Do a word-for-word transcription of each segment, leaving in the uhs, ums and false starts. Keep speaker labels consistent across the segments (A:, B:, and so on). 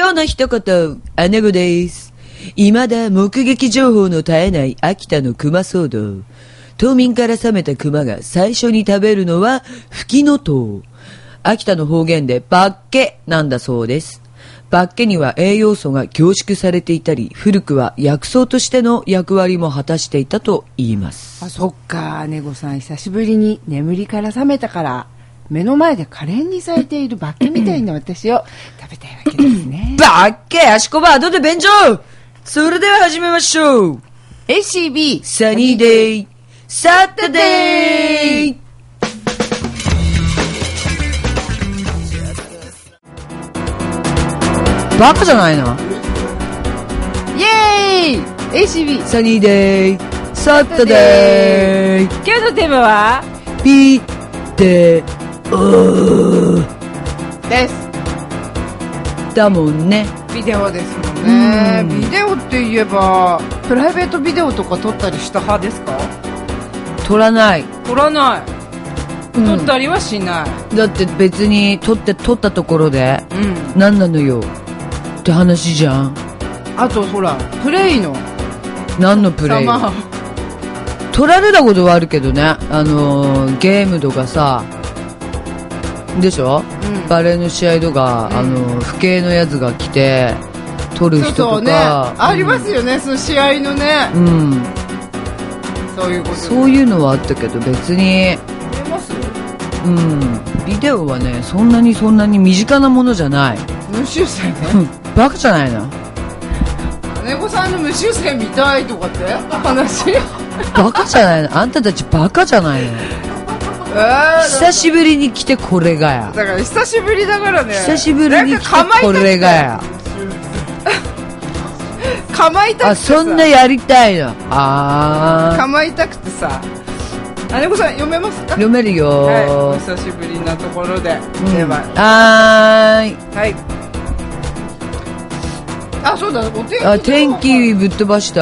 A: 今日の一言、姉子です。未だ目撃情報の絶えない秋田の熊騒動。島民から冷めた熊が最初に食べるのはフキノトウ。秋田の方言でバッケなんだそうです。バッケには栄養素が凝縮されていたり、古くは薬草としての役割も果たしていたと言います。
B: あ、そっか、姉子さん久しぶりに眠りから覚めたから目の前で可憐に咲いているバッケみたいな私を食べたいわけですね。
A: バッケ、アシコバ、後で便所。それでは始めましょう。
B: エーシービー
A: サニーデイサタデー。バカじゃないの。
B: イエーイ エーシービー
A: サニーデイサタデー。
B: 今日のテーマは
A: ビデオ
B: です
A: だもんね。
B: ビデオですもんね。ビデオって言えばプライベートビデオとか撮ったりした派ですか？
A: 撮らない。
B: 撮らない、うん、撮ったりはしない。
A: だって別に撮って撮ったところで、
B: うん、
A: 何なのよって話じゃん。
B: あとほらプレイの
A: 何のプレイ撮られたことはあるけどね、あのー、ゲームとかさでしょ、うん、バレーの試合とか、うん、あの不敬のやつが来て撮る人とか
B: そうそう、ね、ありますよね、うん、その試合のね、
A: うん、
B: そういうこと、
A: そういうのはあったけど別に
B: 見えます？
A: うん、ビデオはねそんなにそんなに身近なものじゃない。
B: 無修正ね
A: バカじゃないの。
B: 姉子さんの無修正見たいとかって話
A: バカじゃないの。あんたたちバカじゃないの。えー、久しぶりに来てこれがや。
B: だから久しぶりだからね。
A: 久しぶりに来てこれがや。
B: 構いたくてさ。
A: あ、そんなやりたいの。あー。
B: 構いたくてさ。姉子さん読めますか？
A: 読めるよ、
B: はい、お久しぶりなところで、うん、では
A: はーい、
B: はい、あ、そうだ、お天気、
A: あ、天気ぶっ飛ばした。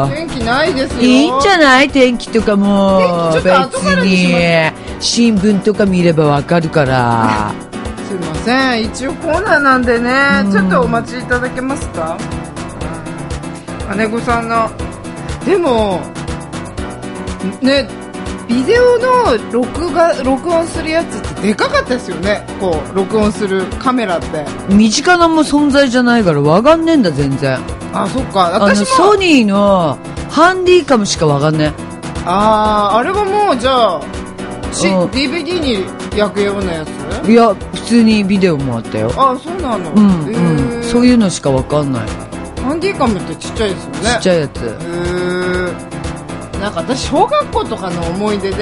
B: 天気ないですよ。
A: いいんじゃない？天気とかも別に新聞とか見ればわかるから
B: すいません、一応コーナーなんでね、うん、ちょっとお待ちいただけますか？姉子さんのでもね、ビデオの録画録音するやつってでかかったですよね。こう録音するカメラって
A: 身近なも存在じゃないからわかんねえんだ全然。
B: あ、そっか。私も
A: あのソニーのハンディカムしかわかんねえ。
B: ああ、あれはもうじゃあ、うん、ディーブイディー に焼くようなやつ？
A: いや普通にビデオもあったよ。
B: あ、そうなの、
A: うんうん、そういうのしかわかんない。
B: ハンディカムってちっちゃいですよね。
A: ちっちゃいやつ。へ
B: ー、なんか私小学校とかの思い出で、うん、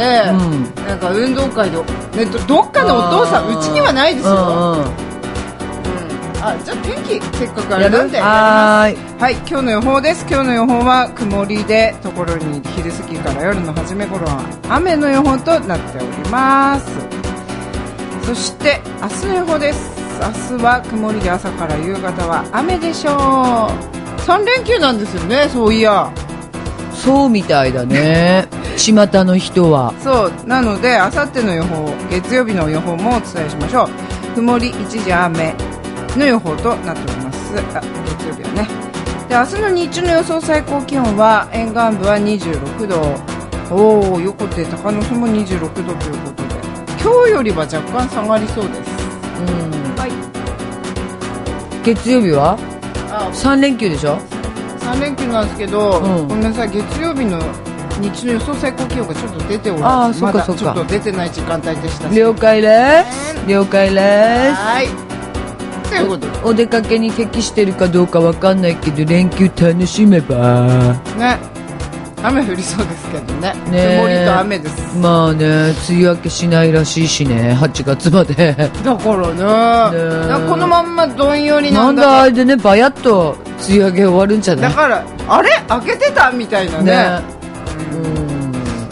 B: なんか運動会で、ね、ど, どっかのお父さん、うちにはないですよ、うんうん、あ、じゃあ天気せっかくあれなんで
A: はーい、
B: はい、今日の予報です。今日の予報は曇りで、ところに昼過ぎから夜の初め頃は雨の予報となっております。そして明日の予報です。明日は曇りで朝から夕方は雨でしょう。さん連休なんですよね、そういや。
A: そうみたいだね巷の人は。
B: そうなので、あさっての予報、月曜日の予報もお伝えしましょう。曇り一時雨の予報となっております。あ、月曜日はね。で、明日の日中の予想最高気温は沿岸部はにじゅうろくど、おー、横手高野市もにじゅうろくどということで、今日よりは若干下がりそうです。うん、はい。
A: 月曜日はさん連休でしょ。
B: さん連休なんですけど、うん、ごめんなさい、月曜日の日中の予想最高気温がちょっと出ております。まだちょっと出てない時間帯でした。
A: 了解です、えー、了解です。
B: はい、ということで
A: お, お出かけに適してるかどうかわかんないけど連休楽しめば
B: ね。雨降りそうですけどね。曇りと雨です。
A: まあね、梅雨明けしないらしいしね、はちがつまで。だ
B: からね、ね、このまんまどんよりなんだ。
A: なんだあれでね、バヤッと梅雨明け終わるんじゃない？
B: だからあれ明けてたみたいな ね, ね、
A: うん、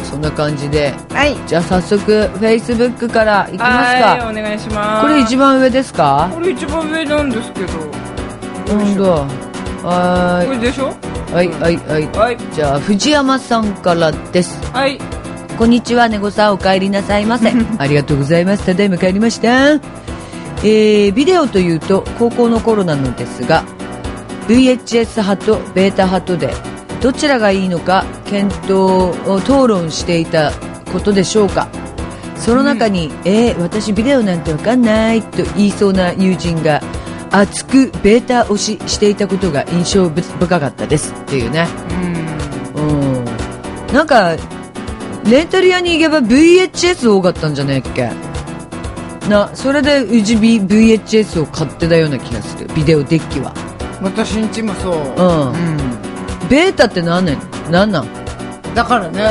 A: そんな感じで、
B: はい、
A: じゃあ早速 Facebook からいきますか。
B: はい、お願いします。
A: これ一番上ですか？
B: これ一番上なんですけど。
A: なんだ、はい、
B: これでしょ。
A: はいはいはい、はい、じゃあ藤山さんからです。
B: はい、
A: こんにちは、ねごさん、お帰りなさいませありがとうございます。ただいま帰りました。 えー、ビデオというと高校の頃なのですが ブイエイチエス 派とベータ派とでどちらがいいのか検討を討論していたことでしょうか。その中に、うん、えー、私ビデオなんてわかんないと言いそうな友人が熱くベータ推ししていたことが印象深かったですっていうね。うん、うん、なんかレンタル屋に行けば ブイエイチエス 多かったんじゃねえっけな。それでうち ブイエイチエス を買ってたような気がする。ビデオデッキは
B: 私んちもそう、うん
A: うん、ベータって何年何なん
B: だからね。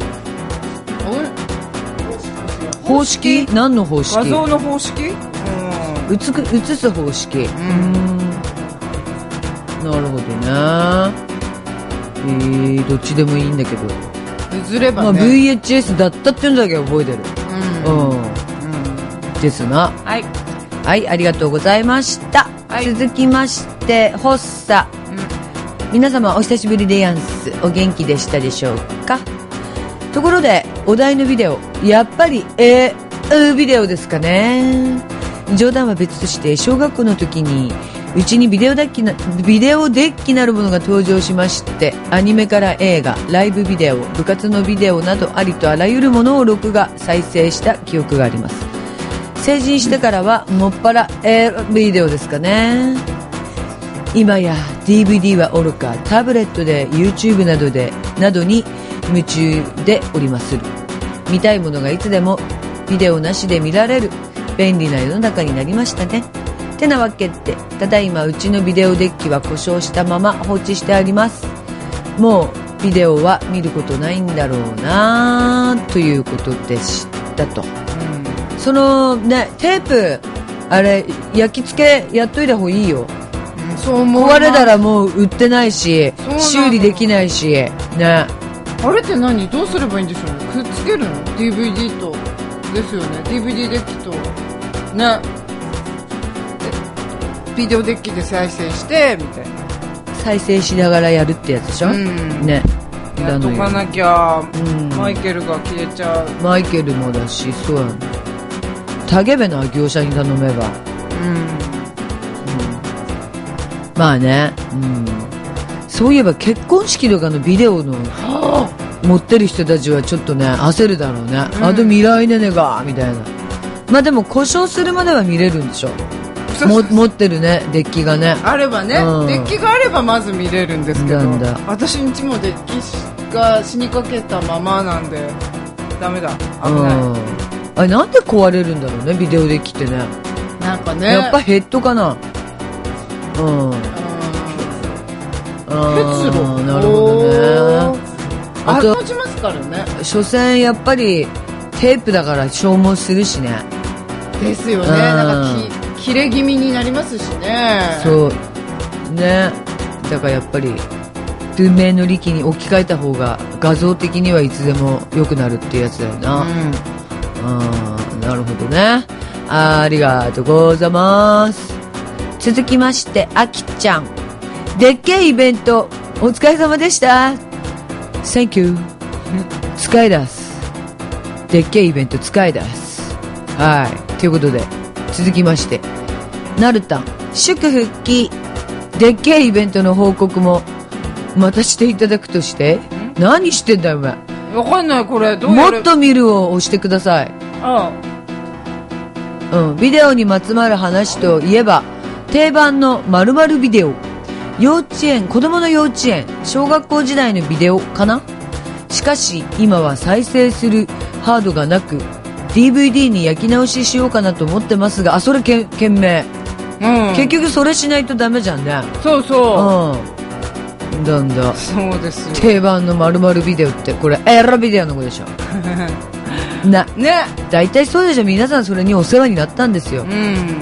A: 方式何の方式？
B: 画像の方式、うん、
A: 映く映す方式、うん、なるほどね。えー、どっちでもいいんだけど
B: 映ればね、
A: まあ、ブイエイチエス だったっていうのだけ覚えてる。うん、うんうん、ですな。
B: はい、
A: はい、ありがとうございました、はい、続きましてホッサ、うん、皆様お久しぶりでやんす。お元気でしたでしょうか。ところでお題のビデオやっぱりえー、ビデオですかね。冗談は別として小学校の時にうちにビデオデッキなビデオデッキなるものが登場しまして、アニメから映画、ライブビデオ、部活のビデオなどありとあらゆるものを録画再生した記憶があります。成人してからはもっぱらえー、ビデオですかね。今や ディーブイディー はおろかタブレットで YouTube などでなどに夢中でおりまする。見たいものがいつでもビデオなしで見られる便利な世の中になりましたね。てなわけでただいまうちのビデオデッキは故障したまま放置してあります。もうビデオは見ることないんだろうなということでしたと、うん、そのねテープあれ焼き付けやっといた方がいいよ、うん、そう思う。壊れたらもう売ってないし修理できないしね。
B: あれって何どうすればいいんでしょうね。くっつけるの ディーブイディー とですよね。 ディーブイディー デッキとねビデオデッキで再生してみたいな
A: 再生しながらやるってやつでしょ、うん、ね
B: やっとかなきゃ、うん、マイケルが消えちゃう。
A: マイケルもだしそうやね。タゲベな業者に頼めば、うんうん、まあね、うん、そういえば結婚式とかのビデオの持ってる人たちはちょっとね焦るだろうね、うん、あと未来ねねがみたいな。まあでも故障するまでは見れるんでしょも持ってるねデッキがね
B: あればね、うん、デッキがあればまず見れるんですけど私んちもデッキが死にかけたままなんでダメだ危ない、うん、
A: あれなんで壊れるんだろうねビデオデッキってね。
B: なんかね
A: やっぱヘッドかな。うん
B: 結露
A: なるほどね。
B: あと持ちますからね。
A: 所詮やっぱりテープだから消耗するしね。
B: ですよね。なんかき切れ気味になりますしね。
A: そうね。だからやっぱり文明の利器に置き換えた方が画像的にはいつでも良くなるっていうやつだよな。うん、あなるほどね。あ, ありがとうございます。続きましてあきちゃんでっけえイベントお疲れ様でした。 Thank you 使い出すでっけえイベント使い出す。はいということで続きましてなるたん祝復帰でっけえイベントの報告もまたしていただくとして何してんだよお前。
B: わかんないこれどうやる。
A: もっと見るを押してください。
B: あ
A: あ、うん、ビデオにまつわる話といえば定番の〇〇ビデオ。幼稚園子供の幼稚園小学校時代のビデオかな。しかし今は再生するハードがなく ディーブイディー に焼き直ししようかなと思ってますが、あそれけ懸命、うん、結局それしないとダメじゃんね。
B: そうそう、
A: うん、なんだ
B: そうですよ。
A: 定番の〇〇ビデオってこれエロビデオのことでしょな
B: ね
A: 大体そうでしょ。皆さんそれにお世話になったんですよ、うん、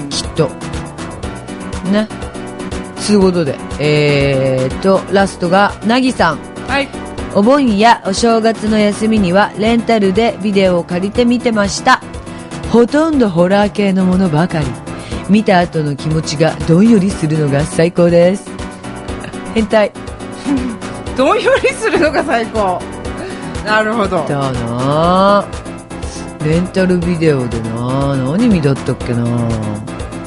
A: きっとね。つうことでえーっとラストがなぎさん。
B: はい。
A: お盆やお正月の休みにはレンタルでビデオを借りて見てました。ほとんどホラー系のものばかり。見た後の気持ちがどんよりするのが最高です。変態
B: どんよりするのが最高。なるほど
A: だな。レンタルビデオでな何見だったっけな。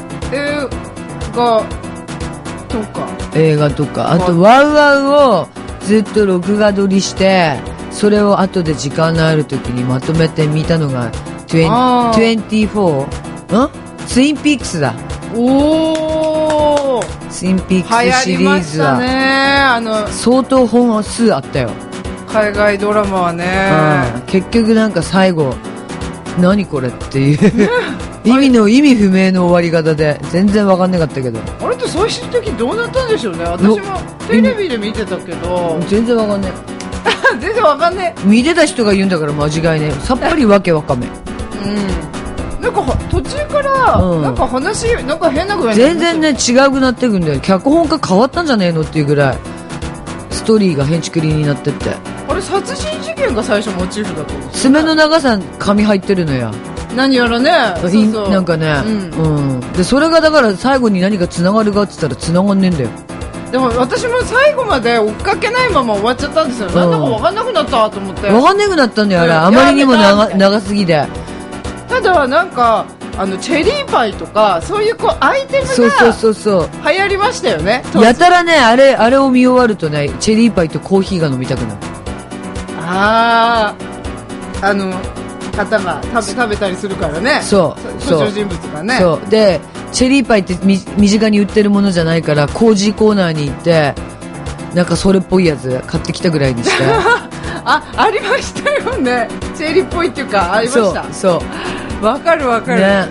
B: 画とか
A: 映画とか、あとワウワウをずっと録画撮りして、それを後で時間のある時にまとめて見たのがにじゅうよん、んツインピークスだ。
B: おー、
A: ツインピークスシリーズは、
B: ね、あの
A: 相当本数あったよ。
B: 海外ドラマはね、
A: うん、結局なんか最後何これっていう意味の意味不明の終わり方で全然分かんなかったけど、
B: あれって最終的にどうなったんでしょうね。私もテレビで見てたけど
A: 全然分かんない
B: 全然分かんない。
A: 見てた人が言うんだから間違いね。さっぱりわけわかめ。
B: うん、なんか途中から、うん、なんか話なんか変なぐらい
A: 全然ね違うくなってくんだよ。脚本家変わったんじゃねえのっていうぐらいストーリーが変ちくりになってって、
B: あれ殺人事件が最初モチーフだったんですよ、ね、
A: 爪の長さ髪入ってるのや
B: 何やらね。そうそう
A: なんかね、うんうん、でそれがだから最後に何か繋がるかって言ったら繋がんねえんだよ。
B: でも私も最後まで追っかけないまま終わっちゃったんですよ、うん、なんだか分かんなくなったと思って。
A: 分かんなくなったんだよあれ、あまりにも 長, 長すぎで。
B: ただなんかあのチェリーパイとかそういうこうアイテムが
A: そうそうそうそう
B: 流行りましたよね。
A: やたらねあれあれを見終わるとねチェリーパイとコーヒーが飲みたくなる。
B: あああの方が食べ食べたりするからね。
A: そう
B: 登場人物がね。
A: そうでチェリーパイってみ身近に売ってるものじゃないからコージーコーナーに行ってなんかそれっぽいやつ買ってきたぐらいにして
B: あありましたよね。チェリーっぽいっていうかありました。
A: そうそう
B: わかるわかる、
A: ね、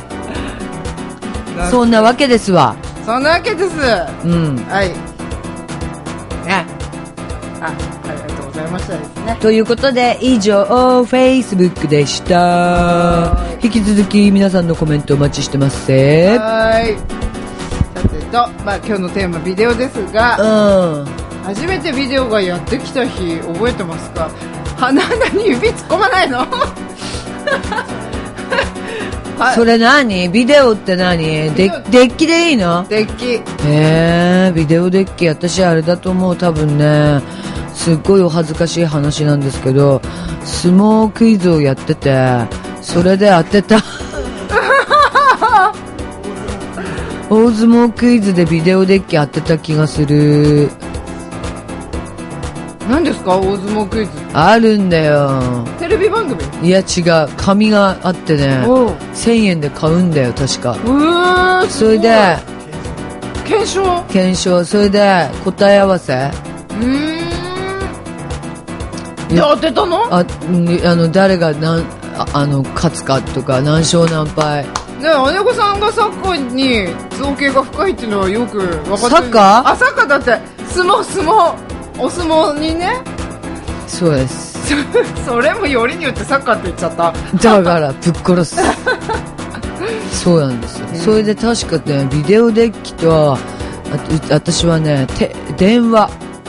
A: そんなわけですわ。
B: そんなわけです。
A: うん
B: はいね、あ、ありがとうございましたですね。
A: ということで以上 Facebook でした。引き続き皆さんのコメントお待ちしてますぜ。
B: はい。さてと、まあ、今日のテーマビデオですが、
A: うん、
B: 初めてビデオがやってきた日覚えてますか？鼻に指突っ込まないの
A: それ何？ビデオって何？デッキでいいの？
B: デッキ。
A: へー、ビデオデッキ。私あれだと思う。多分ねすっごいお恥ずかしい話なんですけど相撲クイズをやっててそれで当てた大相撲クイズでビデオデッキ当てた気がする。
B: 何ですか大相撲クイズ？
A: あるんだよ。
B: テレビ番組？
A: いや違う、紙があってねせんえんで買うんだよ確か。
B: うー
A: それで
B: 検証
A: 検証それで答え合わせ。
B: うーんで当てたの？
A: ああの誰が何 あ, あの勝つかとか何勝何敗
B: ね。姉子さんがサッカーに造形が深いっていうのはよく分かってる。
A: サッカー？
B: あ、サッカーだって相撲相撲お相撲にね。
A: そうです
B: それもよりによってサッカーって言っちゃった。
A: だからぶっ殺すそうなんですよ、うん、それで確かねビデオデッキとあ私はねて電話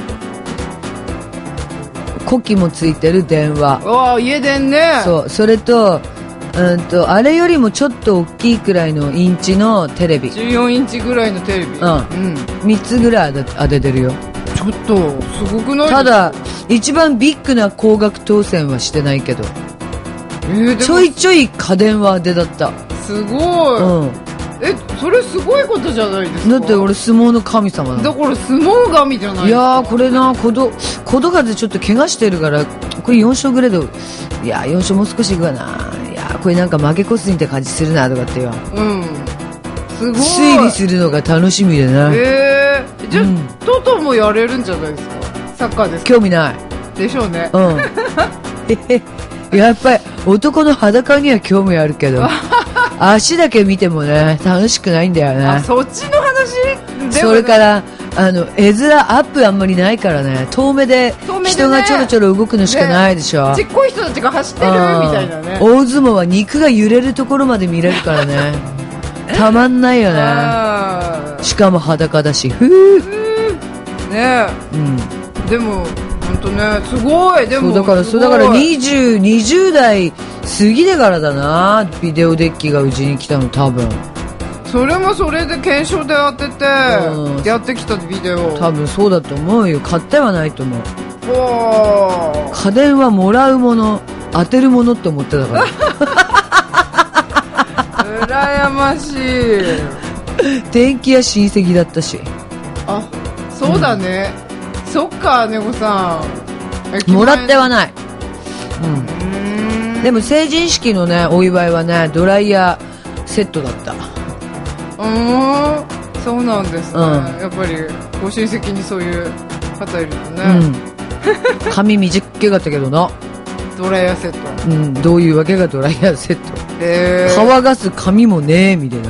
A: 呼気もついてる電話。
B: ああ家電ね。
A: そうそれとうんとあれよりもちょっと大きいくらいのインチのテレビ
B: じゅうよんインチぐらいのテレビ。うん、うん、
A: みっつぐらい当ててるよ。
B: ちょっとすごくない？
A: ただ一番ビッグな高額当選はしてないけど、
B: えー、
A: ちょいちょい家電は当てだった。
B: すごい、うん、えそれすごいことじゃないですか。
A: だって俺相撲の神様なの。
B: だから相撲神じゃないですか。
A: いやーこれな小ど小どかでちょっと怪我してるからこれよん勝ぐらいでいやよん勝もう少しいくわな。いやこれなんか負け越すにって感じするなとかってよ。
B: うんすごい
A: 推理するのが楽しみでな。
B: えー、じゃあ、うん、トトもやれるんじゃないですか。サッカーですか？
A: 興味ない
B: でしょうね。
A: うんやっぱり男の裸には興味あるけど足だけ見てもね楽しくないんだよね。
B: あそっちの話でも、ね、
A: それからあの絵面アップあんまりないからね遠目で人がちょろちょろ動くのしかないでしょ、
B: ね、ちっこい人たちが走ってるみたいなね。
A: 大相撲は肉が揺れるところまで見れるからねたまんないよね。しかも裸だしふー
B: ねえ、うん、でも本当ねすごい。でも
A: そうだからそうだからにじゅう、にじゅう代過ぎてからだなビデオデッキがうちに来たの多分。
B: それもそれで検証で当ててやってきたビデオ。
A: 多分そうだと思うよ。買ってはないと思う。
B: お
A: 家電はもらうもの当てるものって思ってたから
B: 羨ましい
A: 天気屋親戚だったし。
B: あ、そうだね、うん、そっか、猫さん
A: もらってはない、うん、でも成人式のねお祝いはねドライヤーセットだった。
B: うーん、そうなんですね、うん、やっぱりご親戚にそういう方いるとね、
A: うん、髪短けかったけどな
B: ドライヤーセット、
A: うん、どういうわけがドライヤーセット、
B: へー、
A: 乾かす髪もねえみたいな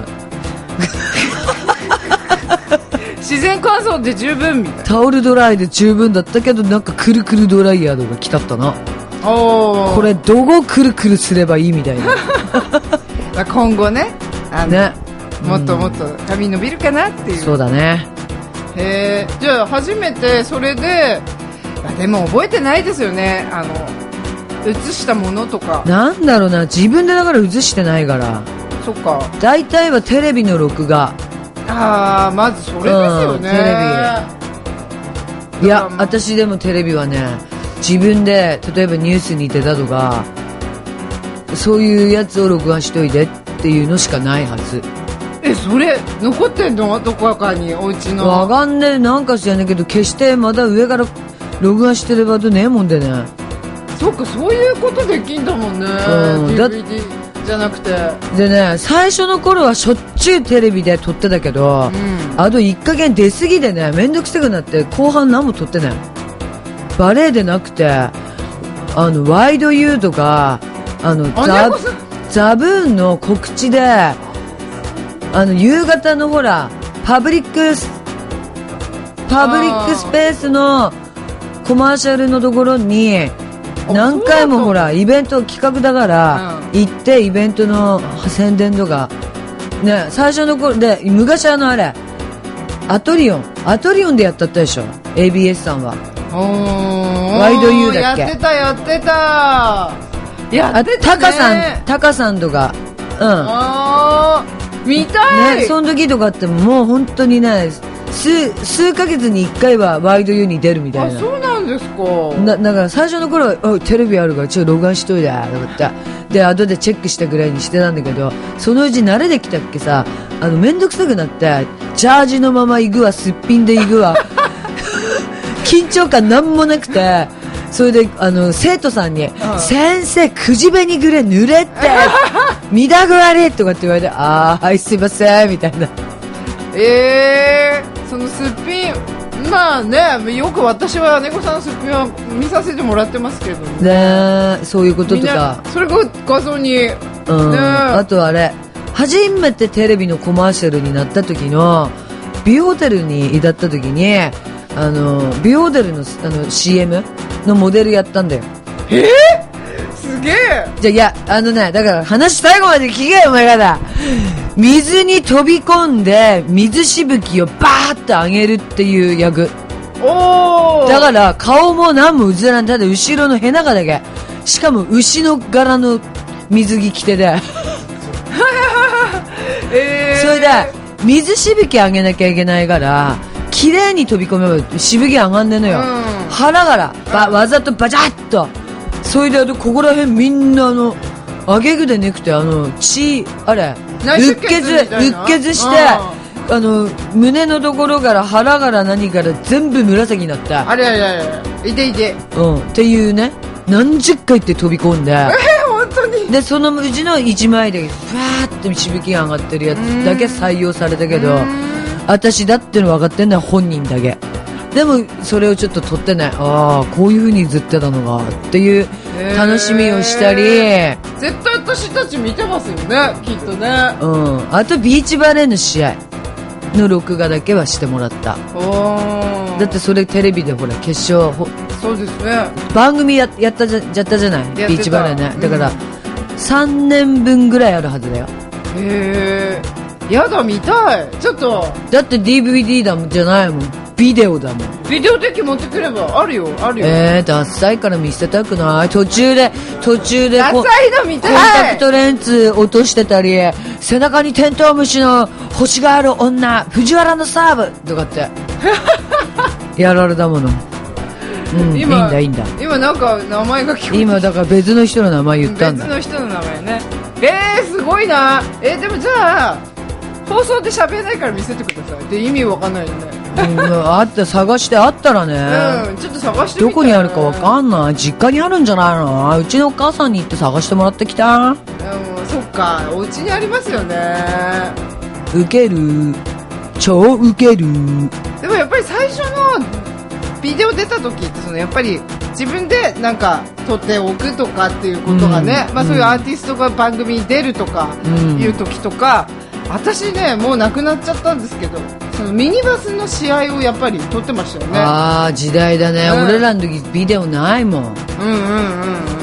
B: 自然乾燥で十分みたいな。
A: タオルドライで十分だったけど、なんかくるくるドライヤーとか来たったな。
B: お、
A: これどこくるくるすればいいみたいな
B: 今後ね、あの
A: ね、
B: もっともっと髪伸びるかなっていう。
A: そうだね。
B: へえ、じゃあ初めてそれで、でも覚えてないですよね、あの写したものとか。
A: なんだろうな、自分でだから写してないから。
B: そっか、
A: 大体はテレビの録画。
B: ああ、まずそれですよね、うん、テレ
A: ビ。いや、私でもテレビはね、自分で例えばニュースに出たとかそういうやつを録画しといてっていうのしかないはず。
B: え、それ残ってんの、どこかに、お家の。
A: わかんねえ、なんか知らないけど決してまだ上から録画してればとねえもんでね。
B: そっか、そういうことできんだもんね、うん、ディーブイディー じゃなくて。
A: でね、最初の頃はしょっちゅうテレビで撮ってたけど、うん、あといっかげん出過ぎでね、めんどくさくなって後半何も撮ってない。バレエでなくて、あのワイドユーとか、あのザ、ザブーンの告知で、あの夕方のほらパブリックスパブリックスペースのコマーシャルのところに何回もほらイベント企画だから行ってイベントの宣伝とかね、最初の頃で昔あのあれアトリオンアトリオンでやったったでしょ エービーエス さんは。ワイドユーだっけ。
B: やってたやってたやってたね。
A: タカさんタカさんとか、うん、
B: あー見たい
A: ね、その時とかってもう本当にね、数数ヶ月にいっかいはワイドユーに出るみたいな。
B: あ、そうなんですか。
A: だ, だから最初の頃はテレビあるからちょっと録画しといてと思ってで後でチェックしたぐらいにしてたんだけど、そのうち慣れてきたっけさ、あの面倒くさくなってチャージのまま行くわ、すっぴんで行くわ緊張感なんもなくて、それであの生徒さんに、うん、先生口紅ぐらい塗れって見たく悪いとかって言われて、あーはいすいませんみたいな。
B: えー、そのすっぴん、まあね、よく私は猫さんのすっぴんは見させてもらってますけど
A: ね, ねそういうこととか、
B: それが画像に、うん
A: ね、あとあれ初めてテレビのコマーシャルになった時のビューホテルに至った時に、あのビューホテル の, あの シーエム のモデルやったんだよ。
B: えー、すげえ。
A: じゃいやあのね、だから話最後まで聞けよお前がだ。水に飛び込んで水しぶきをバーッと上げるっていう役。
B: おー、
A: だから顔も何も映らない、ただ後ろのヘナガだけ、しかも牛の柄の水着着てで
B: えー、
A: それで水しぶき上げなきゃいけないから綺麗に飛び込めばしぶき上がんねえのよ、うん、腹からばわざとバチャッと、それであとここら辺みんなあのあげくでなくて、あの血あれうっ血うっ血して、あの胸のところから腹から何から全部紫になった。
B: あれあれあれいていて、
A: うんっていうね、何十回って飛び込んで、えー、
B: 本当に。で
A: そのうちのいちまいでふわーってしぶきが上がってるやつだけ採用されたけど、私だっての分かってんのは本人だけでもそれをちょっと撮ってない、ああこういう風にずってたのがっていう楽しみをしたり、
B: えー、絶対私たち見てますよねきっとね。
A: うん、あとビーチバレーの試合の録画だけはしてもらった。
B: お
A: だってそれテレビでほら決勝、
B: そうですね、
A: 番組 や, やったじゃやったじゃない、ビーチバレーね、だから、うん、さんねんぶんぐらいあるはずだよ。
B: へえ、やだ見たい。ちょっと
A: だって ディーブイディー だもんじゃないもん、ビデオだもん。
B: ビデオ的持ってくればあるよあるよ。
A: えー、ダッサいから見せたくない。途中で途中で
B: ダッサいの見たい。
A: コンタクトレンズ落としてたり、背中にテントウムシの星がある女藤原のサーブとかってやられたもの。うん、いいんだいいんだ。
B: 今なんか名前が聞こえて、
A: 今だから別の人の名前言ったんだ。
B: 別の人の名前ね。えー、すごいな。えー、でもじゃあ放送で喋れないから見せてくださいって意味わかんないよね。
A: うん、あった探してあったらね、
B: うん、ちょっと探してみて、ね、
A: どこにあるかわかんない。実家にあるんじゃないの。うちのお母さんに行って探してもらってきた。
B: うん、そっか、お家にありますよね。
A: ウケる、超ウケる。
B: でもやっぱり最初のビデオ出た時ってそのやっぱり自分でなんか撮っておくとかっていうことがね、うん、まあ、そういうアーティストが番組に出るとかいう時とか、うん、私ねもうなくなっちゃったんですけど、そのミニバスの試合をやっぱり撮ってましたよね。
A: ああ時代だね、うん、俺らの時ビデオないもん。うんうん
B: うんうん、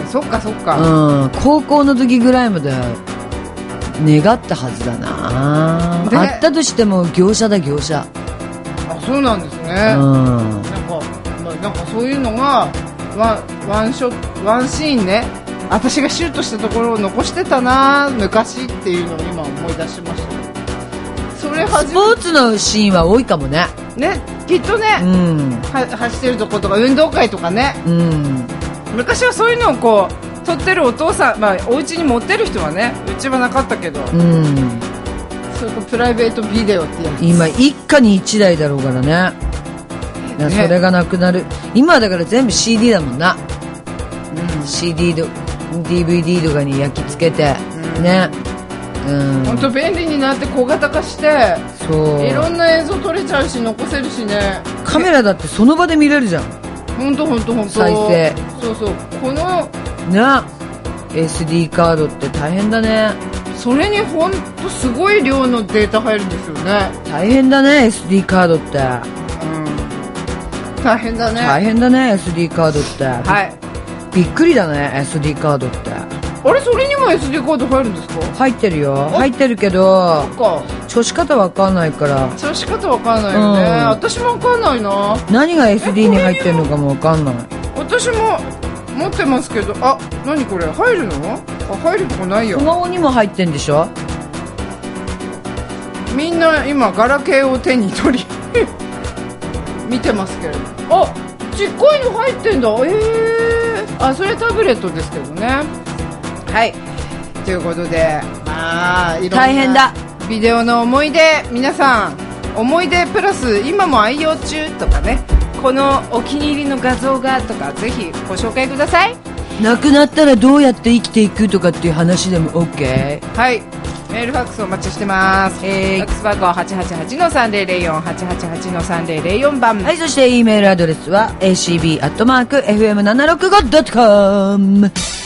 B: そっかそっか、
A: うん、高校の時ぐらいまで願ったはずだな。あったとしても業者だ業者。
B: あ、そうなんですね、うん、なんか、まあ、なんかそういうのがワン、ワンショット、ワンシーンね、私がシュートしたところを残してたな昔っていうのを今思い出しました。それ
A: スポーツのシーンは多いかもね。
B: ね、きっとね、うん、は走ってるとことか運動会とかね、うん、昔はそういうのをこう撮ってるお父さん、まあ、お家に持ってる人はね、うちはなかったけど、うん、それこプライベートビデオってやつ
A: 今一家に一台だろうからね。ね、それがなくなる。今はだから全部 シーディー だもんな、うん、シーディー と ディーブイディー とかに焼き付けて、うん、ね、
B: 本当便利になって小型化して、そういろんな映像撮れちゃうし残せるしね。
A: カメラだってその場で見れるじゃん。
B: 本当本当本当
A: 再生。
B: そうそう、この
A: な エスディー カードって大変だね。
B: それに本当すごい量のデータ入るんですよね。
A: 大変だね エスディー カードって、うん、
B: 大変だね
A: 大変だね エスディー カードって。
B: はい、
A: びっくりだね エスディー カードって。
B: あれ、それにも エスディー カード入るんですか？
A: 入ってるよ、入ってるけど、そっか、調子方わかんないから。
B: 調子方わかんないよね、うん、私もわかんないな。
A: 何が エスディー に入ってるのかもわかんない。
B: 私も持ってますけど、あ、何これ入るの？あ、入るとこないよ。
A: スマホにも入ってんでしょ。
B: みんな今ガラケーを手に取り見てますけれど、あ、ちっこいの入ってんだ。えー、あ、それタブレットですけどね。はい、ということで、まあ、いろんな大変だビデオの思い出、皆さん思い出プラス今も愛用中とかね、このお気に入りの画像がとか、ぜひご紹介ください。
A: 亡くなったらどうやって生きていくとかっていう話でも OK。
B: はい、メールファックスお待ちしてます。ファックス番号 はちはちはちのさんぜろぜろよん はちはちはちのさんぜろぜろよん 番。
A: はい、そして E メールアドレスは エーシービー アットマーク エフエムななひゃくろくじゅうご ドットコム